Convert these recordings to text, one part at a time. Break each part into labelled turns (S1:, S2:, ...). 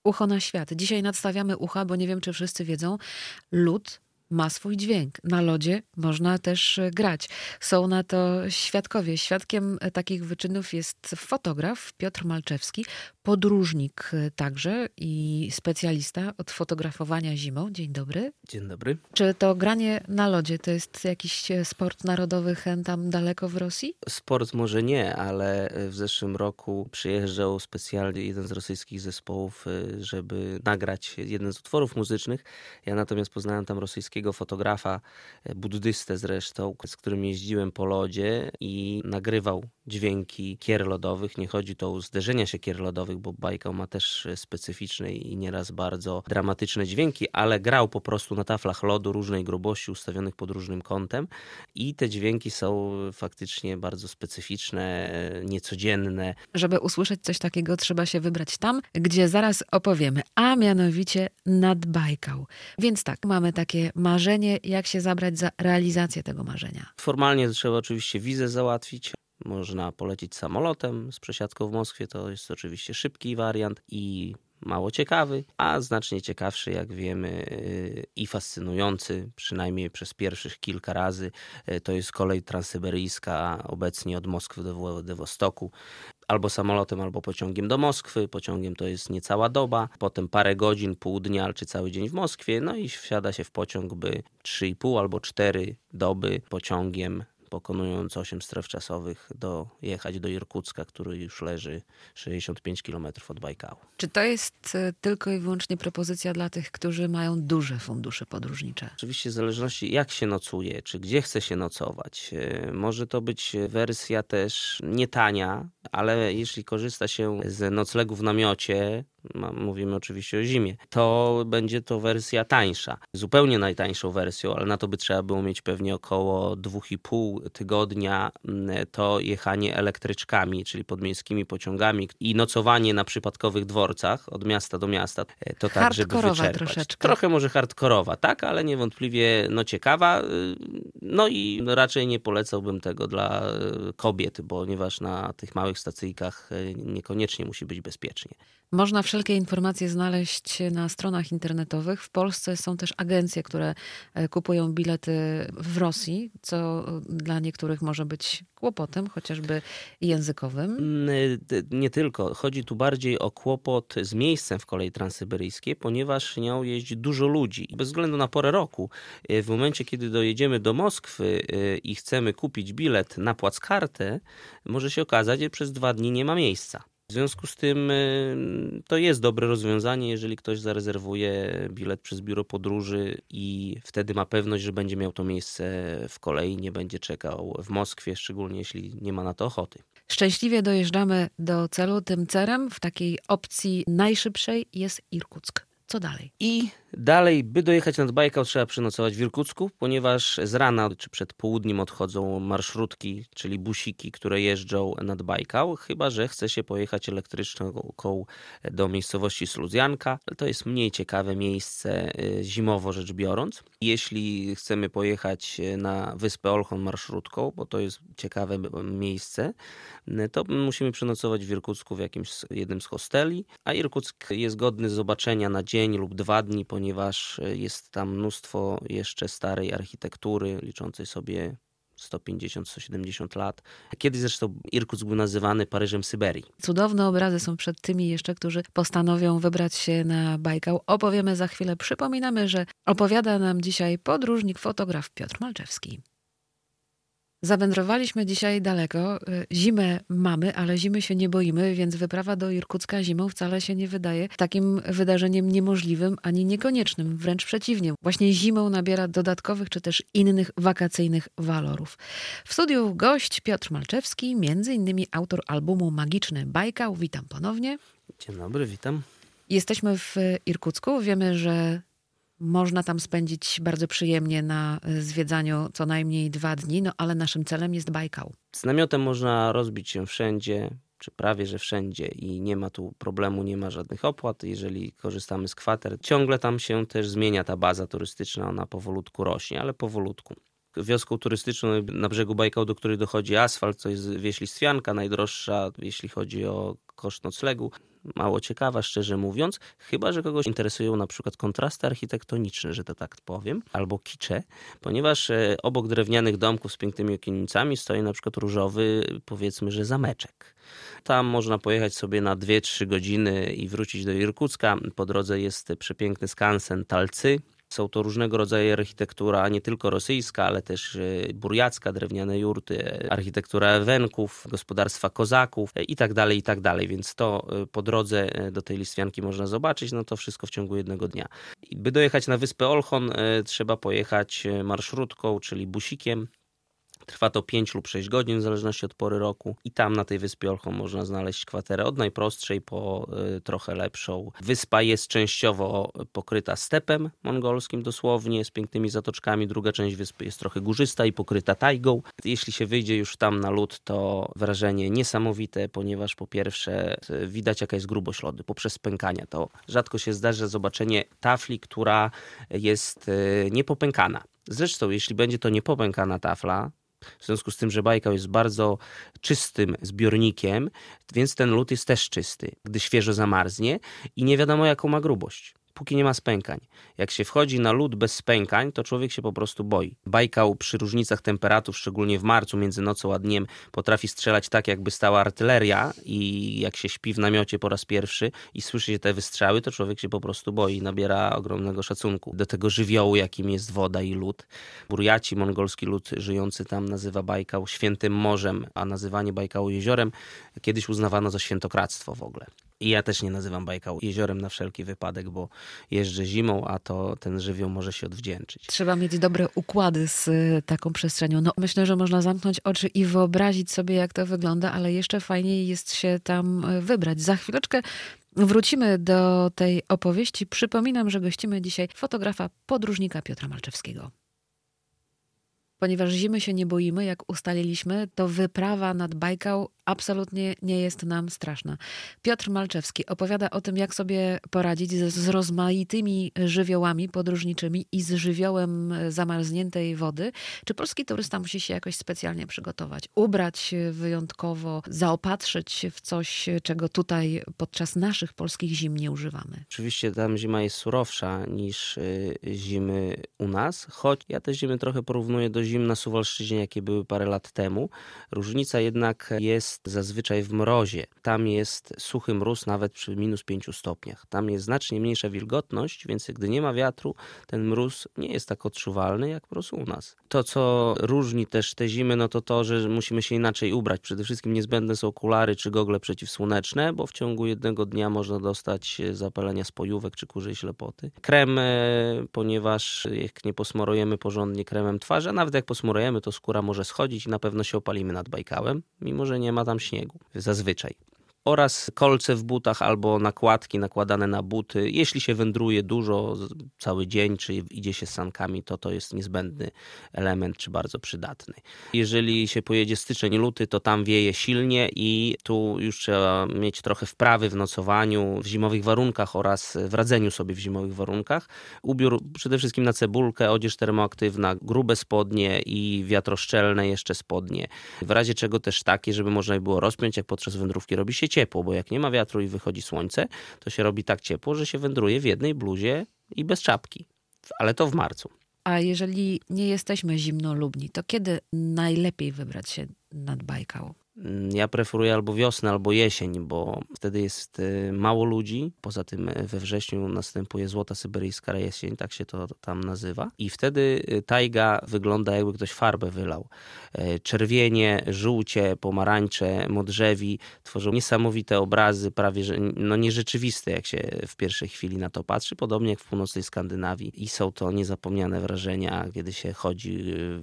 S1: Ucho na świat. Dzisiaj nadstawiamy ucha, bo nie wiem, czy wszyscy wiedzą, lód ma swój dźwięk. Na lodzie można też grać. Są na to świadkowie. Świadkiem takich wyczynów jest fotograf Piotr Malczewski, podróżnik także i specjalista od fotografowania zimą. Dzień dobry.
S2: Dzień dobry.
S1: Czy to granie na lodzie to jest jakiś sport narodowy tam daleko w Rosji?
S2: Sport może nie, ale w zeszłym roku przyjeżdżał specjalnie jeden z rosyjskich zespołów, żeby nagrać jeden z utworów muzycznych. Ja natomiast poznałem tam rosyjskiego fotografa, buddystę zresztą, z którym jeździłem po lodzie i nagrywał dźwięki kier lodowych. Nie chodzi tu o zderzenia się kier lodowych, bo Bajkał ma też specyficzne i nieraz bardzo dramatyczne dźwięki, ale grał po prostu na taflach lodu różnej grubości ustawionych pod różnym kątem i te dźwięki są faktycznie bardzo specyficzne, niecodzienne.
S1: Żeby usłyszeć coś takiego, trzeba się wybrać tam, gdzie zaraz opowiemy, a mianowicie nad Bajkał. Więc tak, mamy takie marzenie, jak się zabrać za realizację tego marzenia.
S2: Formalnie trzeba oczywiście wizę załatwić. Można polecieć samolotem z przesiadką w Moskwie, to jest oczywiście szybki wariant i mało ciekawy, a znacznie ciekawszy, jak wiemy, i fascynujący, przynajmniej przez pierwszych kilka razy, to jest kolej transsyberyjska, obecnie od Moskwy do Władywostoku. Albo samolotem, albo pociągiem do Moskwy. Pociągiem to jest niecała doba, potem parę godzin, pół dnia czy cały dzień w Moskwie, no i wsiada się w pociąg, by 3,5 albo 4 doby pociągiem, pokonując 8 stref czasowych, dojechać do Irkucka, który już leży 65 km od Bajkału.
S1: Czy to jest tylko i wyłącznie propozycja dla tych, którzy mają duże fundusze podróżnicze?
S2: Oczywiście w zależności jak się nocuje, czy gdzie chce się nocować. Może to być wersja też nie tania, ale jeśli korzysta się z noclegu w namiocie, mówimy oczywiście o zimie, to będzie to wersja tańsza. Zupełnie najtańszą wersją, ale na to by trzeba było mieć pewnie około 2,5 tygodnia to jechanie elektryczkami, czyli podmiejskimi pociągami i nocowanie na przypadkowych dworcach od miasta do miasta. To tak, żeby wyczerpać.
S1: Troszeczkę.
S2: Trochę może hardkorowa, tak, ale niewątpliwie ciekawa. No i raczej nie polecałbym tego dla kobiet, ponieważ na tych małych stacyjkach niekoniecznie musi być bezpiecznie.
S1: Można wszelkie informacje znaleźć na stronach internetowych. W Polsce są też agencje, które kupują bilety w Rosji, co dla niektórych może być kłopotem, chociażby językowym.
S2: Nie tylko. Chodzi tu bardziej o kłopot z miejscem w kolei transsyberyjskiej, ponieważ nią jeździ dużo ludzi. Bez względu na porę roku, w momencie, kiedy dojedziemy do Moskwy i chcemy kupić bilet na Płackartę, może się okazać, że przez 2 dni nie ma miejsca. W związku z tym to jest dobre rozwiązanie, jeżeli ktoś zarezerwuje bilet przez biuro podróży i wtedy ma pewność, że będzie miał to miejsce w kolei, nie będzie czekał w Moskwie, szczególnie jeśli nie ma na to ochoty.
S1: Szczęśliwie dojeżdżamy do celu. Tym celem w takiej opcji najszybszej jest Irkuck. Co dalej?
S2: I dalej, by dojechać nad Bajkał, trzeba przenocować w Irkucku, ponieważ z rana czy przed południem odchodzą marszrutki, czyli busiki, które jeżdżą nad Bajkał, chyba że chce się pojechać elektryczną do miejscowości Sluzjanka. To jest mniej ciekawe miejsce zimowo rzecz biorąc. Jeśli chcemy pojechać na wyspę Olchon marszrutką, bo to jest ciekawe miejsce, to musimy przenocować w Irkucku w jednym z hosteli, a Irkuck jest godny zobaczenia na dzień lub 2 dni, ponieważ jest tam mnóstwo jeszcze starej architektury, liczącej sobie 150-170 lat. Kiedyś zresztą Irkuck był nazywany Paryżem Syberii.
S1: Cudowne obrazy są przed tymi jeszcze, którzy postanowią wybrać się na Bajkał. Opowiemy za chwilę. Przypominamy, że opowiada nam dzisiaj podróżnik, fotograf Piotr Malczewski. Zawędrowaliśmy dzisiaj daleko. Zimę mamy, ale zimy się nie boimy, więc wyprawa do Irkucka zimą wcale się nie wydaje takim wydarzeniem niemożliwym ani niekoniecznym. Wręcz przeciwnie. Właśnie zimą nabiera dodatkowych czy też innych wakacyjnych walorów. W studiu gość Piotr Malczewski, między innymi autor albumu Magiczny Bajkał. Witam ponownie.
S2: Dzień dobry, witam.
S1: Jesteśmy w Irkucku. Wiemy, że można tam spędzić bardzo przyjemnie na zwiedzaniu co najmniej 2 dni, ale naszym celem jest Bajkał.
S2: Z namiotem można rozbić się wszędzie, czy prawie że wszędzie i nie ma tu problemu, nie ma żadnych opłat, jeżeli korzystamy z kwater. Ciągle tam się też zmienia ta baza turystyczna, ona powolutku rośnie, ale powolutku. Wioską turystyczną na brzegu Bajkału, do której dochodzi asfalt, to jest wieś Listwianka, najdroższa, jeśli chodzi o koszt noclegu. Mało ciekawa, szczerze mówiąc, chyba że kogoś interesują na przykład kontrasty architektoniczne, że to tak powiem, albo kicze, ponieważ obok drewnianych domków z pięknymi okienicami stoi na przykład różowy, powiedzmy, że zameczek. Tam można pojechać sobie na 2-3 godziny i wrócić do Irkucka. Po drodze jest przepiękny skansen Talcy. Są to różnego rodzaju architektura, nie tylko rosyjska, ale też burjacka, drewniane jurty, architektura Ewenków, gospodarstwa kozaków i tak dalej, i tak dalej. Więc to po drodze do tej Listwianki można zobaczyć, no to wszystko w ciągu jednego dnia. I by dojechać na wyspę Olchon, trzeba pojechać marszrutką, czyli busikiem. Trwa to 5 lub 6 godzin, w zależności od pory roku. I tam na tej wyspie Olchon można znaleźć kwaterę od najprostszej po trochę lepszą. Wyspa jest częściowo pokryta stepem mongolskim dosłownie, z pięknymi zatoczkami. Druga część wyspy jest trochę górzysta i pokryta tajgą. Jeśli się wyjdzie już tam na lód, to wrażenie niesamowite, ponieważ po pierwsze widać jaka jest grubość lodu poprzez pękania. To rzadko się zdarza zobaczenie tafli, która jest niepopękana. Zresztą jeśli będzie to niepopękana tafla, w związku z tym, że Bajkał jest bardzo czystym zbiornikiem, więc ten lód jest też czysty, gdy świeżo zamarznie i nie wiadomo jaką ma grubość, póki nie ma spękań. Jak się wchodzi na lód bez spękań, to człowiek się po prostu boi. Bajkał przy różnicach temperatur, szczególnie w marcu, między nocą a dniem, potrafi strzelać tak, jakby stała artyleria i jak się śpi w namiocie po raz pierwszy i słyszy się te wystrzały, to człowiek się po prostu boi i nabiera ogromnego szacunku do tego żywiołu, jakim jest woda i lód. Burjaci, mongolski lud żyjący tam, nazywa Bajkał świętym morzem, a nazywanie Bajkału jeziorem kiedyś uznawano za świętokradztwo w ogóle. I ja też nie nazywam Bajkał jeziorem na wszelki wypadek, bo jeżdżę zimą, a to ten żywioł może się odwdzięczyć.
S1: Trzeba mieć dobre układy z taką przestrzenią. No, myślę, że można zamknąć oczy i wyobrazić sobie, jak to wygląda, ale jeszcze fajniej jest się tam wybrać. Za chwileczkę wrócimy do tej opowieści. Przypominam, że gościmy dzisiaj fotografa, podróżnika Piotra Malczewskiego. Ponieważ zimy się nie boimy, jak ustaliliśmy, to wyprawa nad Bajkał absolutnie nie jest nam straszna. Piotr Malczewski opowiada o tym, jak sobie poradzić z rozmaitymi żywiołami podróżniczymi i z żywiołem zamarzniętej wody. Czy polski turysta musi się jakoś specjalnie przygotować, ubrać wyjątkowo, zaopatrzyć w coś, czego tutaj podczas naszych polskich zim nie używamy?
S2: Oczywiście tam zima jest surowsza niż zimy u nas, choć ja te zimy trochę porównuję do zim na Suwalszczyźnie, jakie były parę lat temu. Różnica jednak jest zazwyczaj w mrozie. Tam jest suchy mróz nawet przy -5 stopniach. Tam jest znacznie mniejsza wilgotność, więc gdy nie ma wiatru, ten mróz nie jest tak odczuwalny jak mróz u nas. To, co różni też te zimy, no to, że musimy się inaczej ubrać. Przede wszystkim niezbędne są okulary czy gogle przeciwsłoneczne, bo w ciągu jednego dnia można dostać zapalenia spojówek czy kurzej ślepoty. Krem, ponieważ jak nie posmarujemy porządnie kremem twarzy, a nawet jak posmarujemy, to skóra może schodzić i na pewno się opalimy nad Bajkałem, mimo że nie ma tam śniegu, zazwyczaj. Oraz kolce w butach albo nakładki nakładane na buty. Jeśli się wędruje dużo, cały dzień, czy idzie się z sankami, to jest niezbędny element, czy bardzo przydatny. Jeżeli się pojedzie styczeń, luty, to tam wieje silnie i tu już trzeba mieć trochę wprawy w nocowaniu, w zimowych warunkach oraz w radzeniu sobie w zimowych warunkach. Ubiór przede wszystkim na cebulkę, odzież termoaktywna, grube spodnie i wiatroszczelne jeszcze spodnie. W razie czego też takie, żeby można było rozpiąć, jak podczas wędrówki robi się ciepło, bo jak nie ma wiatru i wychodzi słońce, to się robi tak ciepło, że się wędruje w jednej bluzie i bez czapki. Ale to w marcu.
S1: A jeżeli nie jesteśmy zimnolubni, to kiedy najlepiej wybrać się nad Bajkał?
S2: Ja preferuję albo wiosnę, albo jesień, bo wtedy jest mało ludzi. Poza tym we wrześniu następuje złota syberyjska jesień, tak się to tam nazywa. I wtedy tajga wygląda, jakby ktoś farbę wylał. Czerwienie, żółcie, pomarańcze, modrzewi tworzą niesamowite obrazy, prawie że nierzeczywiste, jak się w pierwszej chwili na to patrzy, podobnie jak w północnej Skandynawii. I są to niezapomniane wrażenia, kiedy się chodzi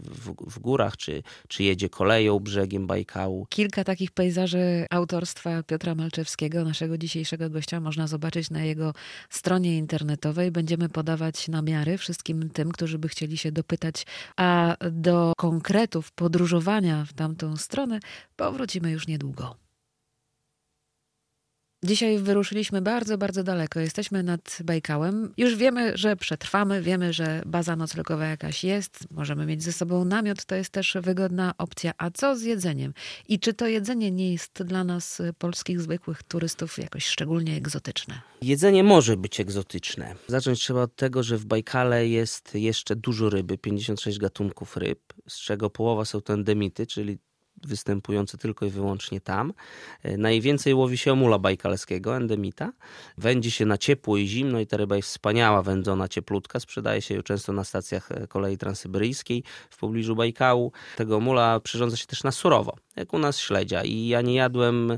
S2: w górach, czy jedzie koleją brzegiem Bajkału.
S1: Kilka takich pejzaży autorstwa Piotra Malczewskiego, naszego dzisiejszego gościa, można zobaczyć na jego stronie internetowej. Będziemy podawać namiary wszystkim tym, którzy by chcieli się dopytać, a do konkretów podróżowania w tamtą stronę powrócimy już niedługo. Dzisiaj wyruszyliśmy bardzo, bardzo daleko. Jesteśmy nad Bajkałem. Już wiemy, że przetrwamy, wiemy, że baza noclegowa jakaś jest. Możemy mieć ze sobą namiot, to jest też wygodna opcja. A co z jedzeniem? I czy to jedzenie nie jest dla nas, polskich zwykłych turystów, jakoś szczególnie egzotyczne?
S2: Jedzenie może być egzotyczne. Zacząć trzeba od tego, że w Bajkale jest jeszcze dużo ryby, 56 gatunków ryb, z czego połowa są to endemity, czyli występujące tylko i wyłącznie tam. Najwięcej łowi się omula bajkalskiego, endemita. Wędzi się na ciepło i zimno i ta ryba jest wspaniała, wędzona, cieplutka. Sprzedaje się ją często na stacjach kolei transsyberyjskiej w pobliżu Bajkału. Tego omula przyrządza się też na surowo, jak u nas śledzia. I ja nie jadłem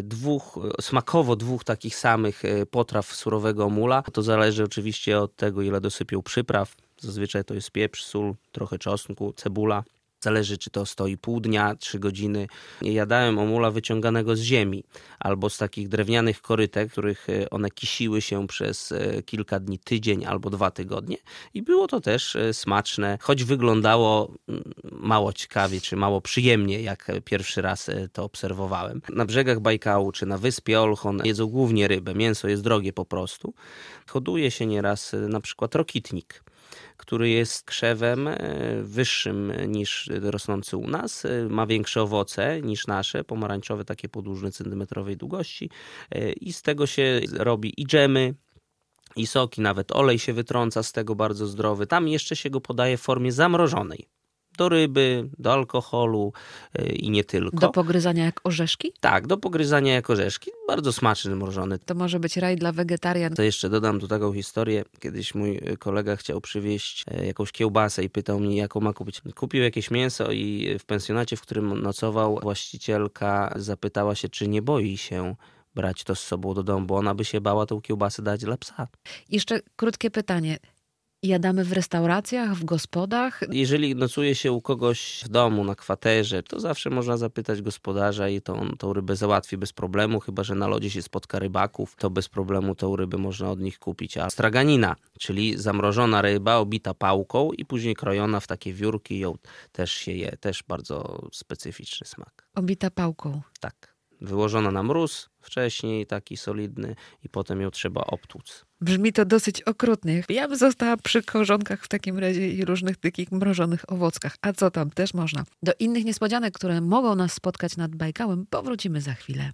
S2: smakowo dwóch takich samych potraw surowego omula. To zależy oczywiście od tego, ile dosypią przypraw. Zazwyczaj to jest pieprz, sól, trochę czosnku, cebula. Zależy, czy to stoi pół dnia, 3 godziny. Jadałem omula wyciąganego z ziemi albo z takich drewnianych korytek, których one kisiły się przez kilka dni, tydzień albo 2 tygodnie. I było to też smaczne, choć wyglądało mało ciekawie czy mało przyjemnie, jak pierwszy raz to obserwowałem. Na brzegach Bajkału czy na wyspie Olchon jedzą głównie rybę. Mięso jest drogie po prostu. Hoduje się nieraz na przykład rokitnik, który jest krzewem wyższym niż rosnący u nas. Ma większe owoce niż nasze, pomarańczowe, takie podłużne, centymetrowej długości. I z tego się robi i dżemy, i soki, nawet olej się wytrąca z tego, bardzo zdrowy. Tam jeszcze się go podaje w formie zamrożonej. Do ryby, do alkoholu i nie tylko.
S1: Do pogryzania jak orzeszki?
S2: Tak, do pogryzania jak orzeszki. Bardzo smaczny, mrożony.
S1: To może być raj dla wegetarian.
S2: To jeszcze dodam tu taką historię. Kiedyś mój kolega chciał przywieźć jakąś kiełbasę i pytał mnie, jaką ma kupić. Kupił jakieś mięso i w pensjonacie, w którym nocował, właścicielka zapytała się, czy nie boi się brać to z sobą do domu, bo ona by się bała tą kiełbasę dać dla psa.
S1: Jeszcze krótkie pytanie. Jadamy w restauracjach, w gospodach?
S2: Jeżeli nocuje się u kogoś w domu, na kwaterze, to zawsze można zapytać gospodarza i to on tą rybę załatwi bez problemu, chyba że na lodzie się spotka rybaków, to bez problemu tą rybę można od nich kupić. A straganina, czyli zamrożona ryba obita pałką i później krojona w takie wiórki, ją też się je, też bardzo specyficzny smak.
S1: Obita pałką.
S2: Tak. Wyłożona na mróz wcześniej, taki solidny i potem ją trzeba obtłuc.
S1: Brzmi to dosyć okrutnie. Ja bym została przy korzonkach w takim razie i różnych takich mrożonych owockach. A co tam? Też można. Do innych niespodzianek, które mogą nas spotkać nad Bajkałem, powrócimy za chwilę.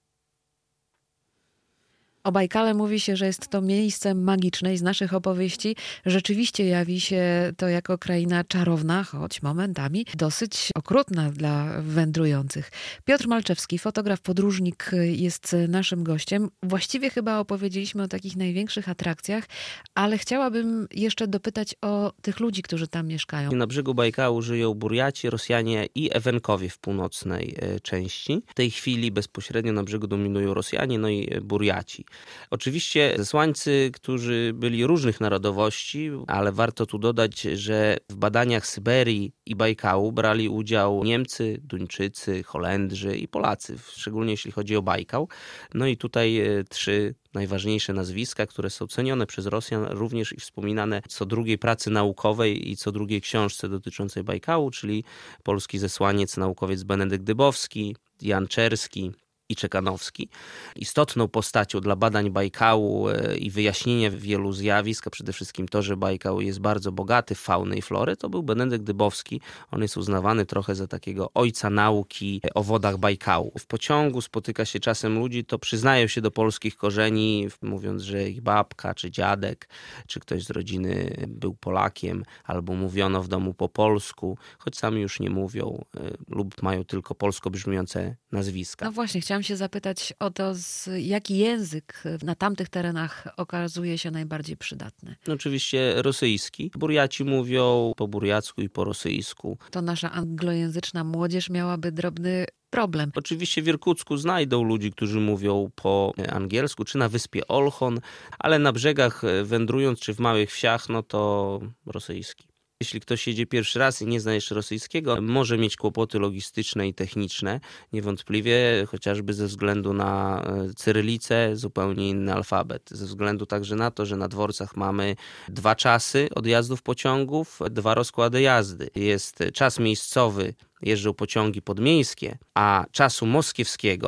S1: O Bajkale mówi się, że jest to miejsce magiczne i z naszych opowieści rzeczywiście jawi się to jako kraina czarowna, choć momentami dosyć okrutna dla wędrujących. Piotr Malczewski, fotograf, podróżnik, jest naszym gościem. Właściwie chyba opowiedzieliśmy o takich największych atrakcjach, ale chciałabym jeszcze dopytać o tych ludzi, którzy tam mieszkają.
S2: Na brzegu Bajkału żyją Burjaci, Rosjanie i Ewenkowie w północnej części. W tej chwili bezpośrednio na brzegu dominują Rosjanie, no i Burjaci. Oczywiście zesłańcy, którzy byli różnych narodowości, ale warto tu dodać, że w badaniach Syberii i Bajkału brali udział Niemcy, Duńczycy, Holendrzy i Polacy, szczególnie jeśli chodzi o Bajkał. No i tutaj 3 najważniejsze nazwiska, które są cenione przez Rosjan, również i wspominane co drugiej pracy naukowej i co drugiej książce dotyczącej Bajkału, czyli polski zesłaniec, naukowiec Benedykt Dybowski, Jan Czerski i Czekanowski. Istotną postacią dla badań Bajkału i wyjaśnienia wielu zjawisk, a przede wszystkim to, że Bajkał jest bardzo bogaty w faunę i florę, to był Benedykt Dybowski. On jest uznawany trochę za takiego ojca nauki o wodach Bajkału. W pociągu spotyka się czasem ludzi, to przyznają się do polskich korzeni, mówiąc, że ich babka, czy dziadek, czy ktoś z rodziny był Polakiem, albo mówiono w domu po polsku, choć sami już nie mówią lub mają tylko polsko brzmiące nazwiska.
S1: No właśnie, chciałam się zapytać o to, jaki język na tamtych terenach okazuje się najbardziej przydatny.
S2: Oczywiście rosyjski. Burjaci mówią po burjacku i po rosyjsku.
S1: To nasza anglojęzyczna młodzież miałaby drobny problem.
S2: Oczywiście w Irkucku znajdą ludzi, którzy mówią po angielsku, czy na wyspie Olchon, ale na brzegach wędrując, czy w małych wsiach, no to rosyjski. Jeśli ktoś jedzie pierwszy raz i nie zna jeszcze rosyjskiego, może mieć kłopoty logistyczne i techniczne, niewątpliwie, chociażby ze względu na cyrylicę, zupełnie inny alfabet. Ze względu także na to, że na dworcach mamy 2 czasy odjazdów pociągów, 2 rozkłady jazdy. Jest czas miejscowy, jeżdżą pociągi podmiejskie, a czasu moskiewskiego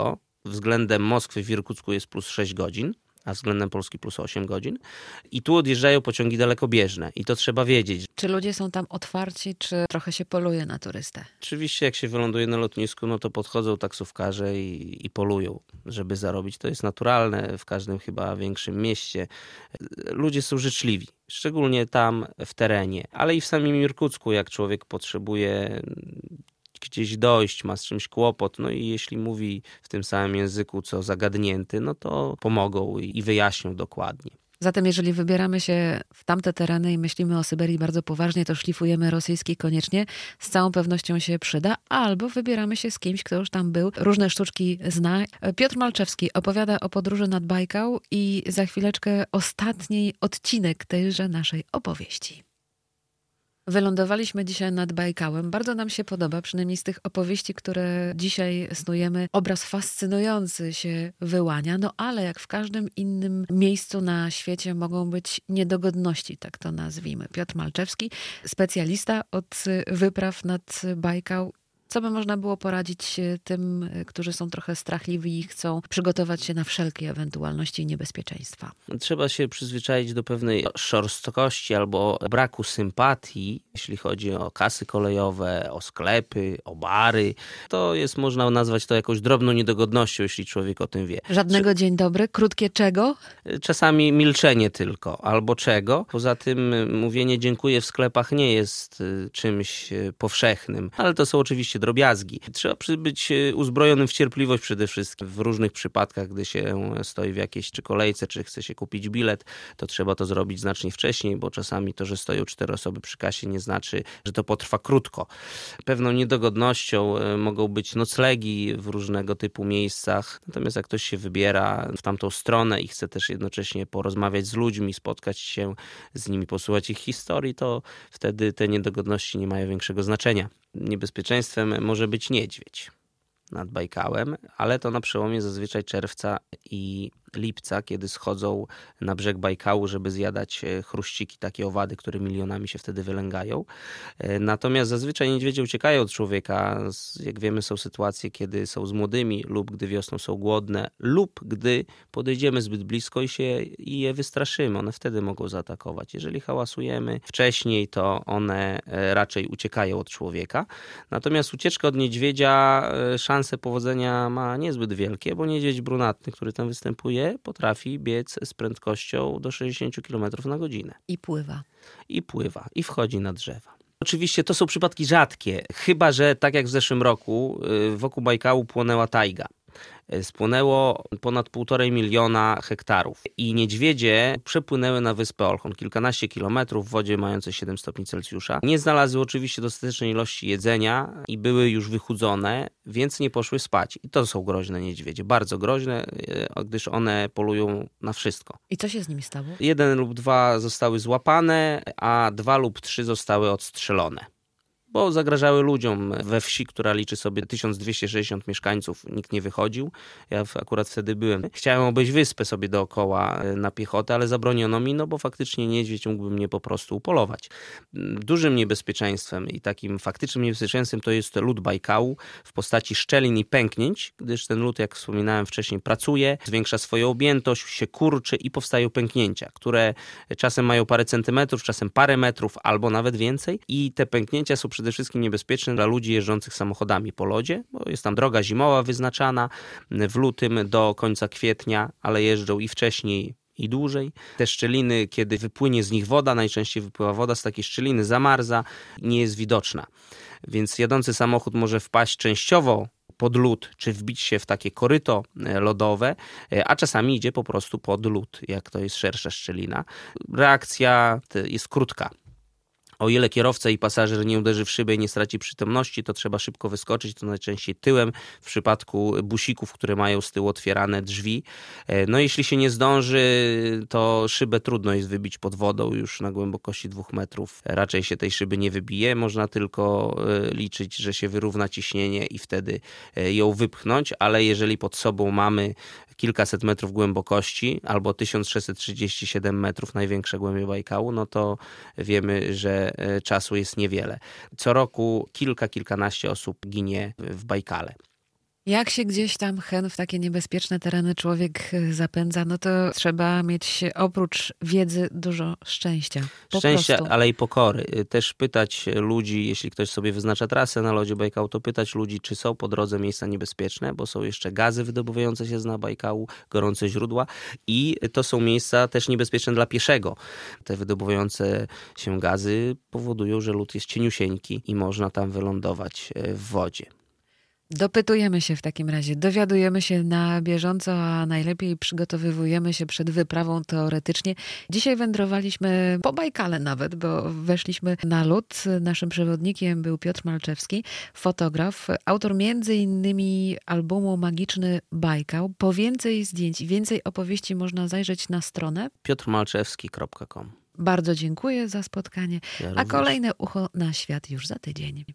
S2: Względem Moskwy w Irkucku jest plus 6 godzin, a względem Polski plus 8 godzin. I tu odjeżdżają pociągi dalekobieżne i to trzeba wiedzieć.
S1: Czy ludzie są tam otwarci, czy trochę się poluje na turystę?
S2: Oczywiście jak się wyląduje na lotnisku, no to podchodzą taksówkarze i polują, żeby zarobić. To jest naturalne w każdym chyba większym mieście. Ludzie są życzliwi, szczególnie tam w terenie, ale i w samym Irkucku, jak człowiek potrzebuje gdzieś dojść, ma z czymś kłopot, no i jeśli mówi w tym samym języku co zagadnięty, no to pomogą i wyjaśnią dokładnie.
S1: Zatem jeżeli wybieramy się w tamte tereny i myślimy o Syberii bardzo poważnie, to szlifujemy rosyjski koniecznie, z całą pewnością się przyda, albo wybieramy się z kimś, kto już tam był, różne sztuczki zna. Piotr Malczewski opowiada o podróży nad Bajkał i za chwileczkę ostatni odcinek tejże naszej opowieści. Wylądowaliśmy dzisiaj nad Bajkałem. Bardzo nam się podoba, przynajmniej z tych opowieści, które dzisiaj snujemy. Obraz fascynujący się wyłania, no ale jak w każdym innym miejscu na świecie mogą być niedogodności, tak to nazwijmy. Piotr Malczewski, specjalista od wypraw nad Bajkał. Co by można było poradzić tym, którzy są trochę strachliwi i chcą przygotować się na wszelkie ewentualności i niebezpieczeństwa?
S2: Trzeba się przyzwyczaić do pewnej szorstkości albo braku sympatii, jeśli chodzi o kasy kolejowe, o sklepy, o bary. To jest, można nazwać to jakąś drobną niedogodnością, jeśli człowiek o tym wie.
S1: Żadnego dzień dobry, krótkie czego?
S2: Czasami milczenie tylko, albo czego. Poza tym mówienie dziękuję w sklepach nie jest czymś powszechnym, ale to są oczywiście drobiazgi. Trzeba być uzbrojonym w cierpliwość przede wszystkim. W różnych przypadkach, gdy się stoi w jakiejś czy kolejce, czy chce się kupić bilet, to trzeba to zrobić znacznie wcześniej, bo czasami to, że stoją 4 osoby przy kasie, nie znaczy, że to potrwa krótko. Pewną niedogodnością mogą być noclegi w różnego typu miejscach. Natomiast jak ktoś się wybiera w tamtą stronę i chce też jednocześnie porozmawiać z ludźmi, spotkać się z nimi, posłuchać ich historii, to wtedy te niedogodności nie mają większego znaczenia. Niebezpieczeństwem może być niedźwiedź nad Bajkałem, ale to na przełomie zazwyczaj czerwca i lipca, kiedy schodzą na brzeg Bajkału, żeby zjadać chruściki, takie owady, które milionami się wtedy wylęgają. Natomiast zazwyczaj niedźwiedzie uciekają od człowieka. Jak wiemy, są sytuacje, kiedy są z młodymi lub gdy wiosną są głodne lub gdy podejdziemy zbyt blisko i je wystraszymy. One wtedy mogą zaatakować. Jeżeli hałasujemy wcześniej, to one raczej uciekają od człowieka. Natomiast ucieczka od niedźwiedzia, szanse powodzenia ma niezbyt wielkie, bo niedźwiedź brunatny, który tam występuje, potrafi biec z prędkością do 60 km na godzinę.
S1: I pływa.
S2: I wchodzi na drzewa. Oczywiście to są przypadki rzadkie, chyba że tak jak w zeszłym roku wokół Bajkału płonęła tajga. Spłonęło ponad 1,5 miliona hektarów i niedźwiedzie przepłynęły na wyspę Olchon, kilkanaście kilometrów w wodzie mającej 7 stopni Celsjusza. Nie znalazły oczywiście dostatecznej ilości jedzenia i były już wychudzone, więc nie poszły spać. I to są groźne niedźwiedzie, bardzo groźne, gdyż one polują na wszystko.
S1: I co się z nimi stało?
S2: 1 lub 2 zostały złapane, a 2 lub 3 zostały odstrzelone. Bo zagrażały ludziom. We wsi, która liczy sobie 1260 mieszkańców, nikt nie wychodził. Ja akurat wtedy byłem. Chciałem obejść wyspę sobie dookoła na piechotę, ale zabroniono mi, no bo faktycznie niedźwiedź mógłby mnie po prostu upolować. Dużym niebezpieczeństwem i takim faktycznym niebezpieczeństwem to jest lód Bajkału w postaci szczelin i pęknięć, gdyż ten lód, jak wspominałem wcześniej, pracuje, zwiększa swoją objętość, się kurczy i powstają pęknięcia, które czasem mają parę centymetrów, czasem parę metrów albo nawet więcej i te pęknięcia są przede wszystkim niebezpieczne dla ludzi jeżdżących samochodami po lodzie, bo jest tam droga zimowa wyznaczana w lutym do końca kwietnia, ale jeżdżą i wcześniej, i dłużej. Te szczeliny, kiedy wypłynie z nich woda, najczęściej wypływa woda z takiej szczeliny, zamarza i nie jest widoczna. Więc jadący samochód może wpaść częściowo pod lód, czy wbić się w takie koryto lodowe, a czasami idzie po prostu pod lód, jak to jest szersza szczelina. Reakcja jest krótka. O ile kierowca i pasażer nie uderzy w szybę i nie straci przytomności, to trzeba szybko wyskoczyć, to najczęściej tyłem w przypadku busików, które mają z tyłu otwierane drzwi. No jeśli się nie zdąży, to szybę trudno jest wybić pod wodą już na głębokości 2 metrów. Raczej się tej szyby nie wybije, można tylko liczyć, że się wyrówna ciśnienie i wtedy ją wypchnąć, ale jeżeli pod sobą mamy kilkaset metrów głębokości albo 1637 metrów, największa głębia Bajkału, no to wiemy, że czasu jest niewiele. Co roku kilkanaście osób ginie w Bajkale.
S1: Jak się gdzieś tam hen w takie niebezpieczne tereny człowiek zapędza, no to trzeba mieć oprócz wiedzy dużo szczęścia.
S2: Szczęścia, ale i pokory. Też pytać ludzi, jeśli ktoś sobie wyznacza trasę na lodzie Bajkału, to pytać ludzi, czy są po drodze miejsca niebezpieczne, bo są jeszcze gazy wydobywające się z dna Bajkału, gorące źródła i to są miejsca też niebezpieczne dla pieszego. Te wydobywające się gazy powodują, że lód jest cieniusieńki i można tam wylądować w wodzie.
S1: Dopytujemy się w takim razie, dowiadujemy się na bieżąco, a najlepiej przygotowywujemy się przed wyprawą teoretycznie. Dzisiaj wędrowaliśmy po Bajkale nawet, bo weszliśmy na lód. Naszym przewodnikiem był Piotr Malczewski, fotograf, autor między innymi albumu Magiczny Bajkał. Po więcej zdjęć i więcej opowieści można zajrzeć na stronę
S2: piotrmalczewski.com.
S1: Bardzo dziękuję za spotkanie, a kolejne Ucho na świat już za tydzień.